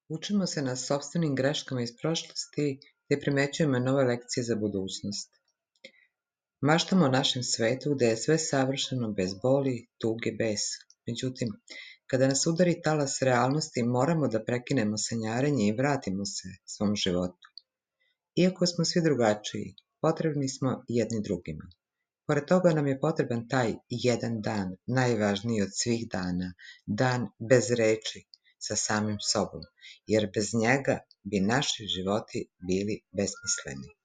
Učimo se na sopstvenim greškama iz prošlosti te primećujemo nove lekcije za budućnost. Maštamo o našem svetu gde je sve savršeno bez boli, tuge, besa. Međutim, kada nas udari talas realnosti, moramo da prekinemo sanjarenje i vratimo se svom životu. Iako smo svi drugačiji, potrebni smo jedni drugima. Pored toga nam je potreban taj jedan dan, najvažniji od svih dana, dan bez reči, sa samim sobom, jer bez njega bi naši životi bili besmisleni.